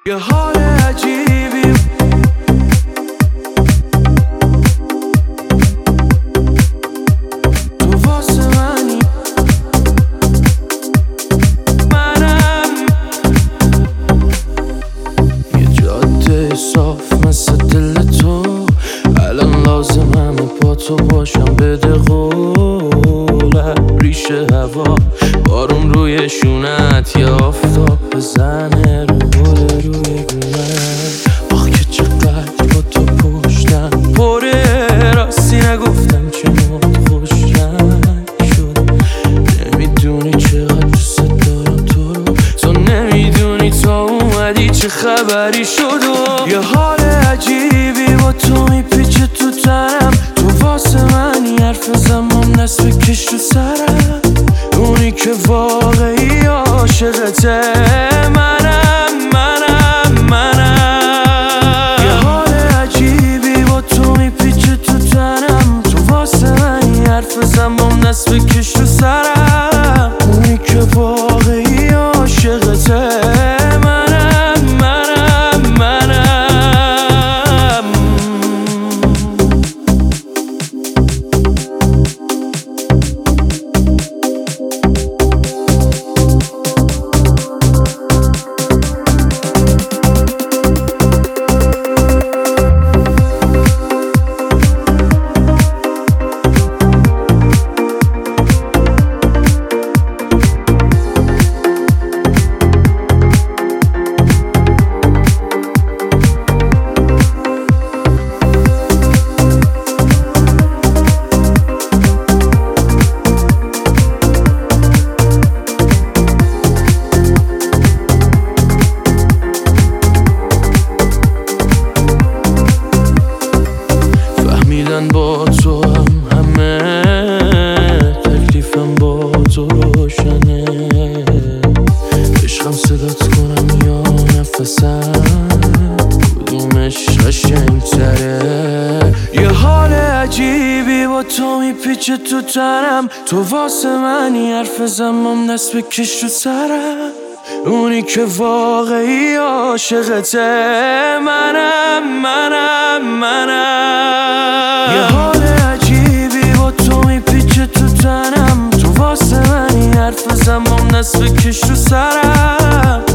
یه حال عجیبی تو واسه منی، منم یه جاده صاف مثل دل تو، الان لازمم با تو باشم. بده قول ریشه هوا، بارون روی شونت یا آفتاب بزنه رو گل روی گونت. آخ که چقدر با تو پشتم پره، راستی نگفتم چه موقع خوشم شد. نمیدونی چقدر دوست دارم تو رو، تو نمیدونی تا اومدی چه خبری شد. و یه حال عجیبی با تو میپیچه تو تنم، تو واسه منی حرف زمان دست بکش تو سرم. اونی که واقعی عاشقته منم. یه حال عجیبی با تو میپیچه تو تنم، تو واسه منی حرف زمان دست بکش تو سرم. اونی که واقعی عاشقته با تو همه تکلیفم با تو روشنه. عشقم صدات کنم یا نفسم، کدومش قشنگ‌تره. یه حال عجیبی با تو میپیچه تو تنم، تو واسه منی حرف زمان دست بکش تو سرم. اونی که واقعی عاشقته منم. یه حال عجیبی با تو میپیچه تو تنم، تو واسه منی حرف زمان دست بکش تو سرم.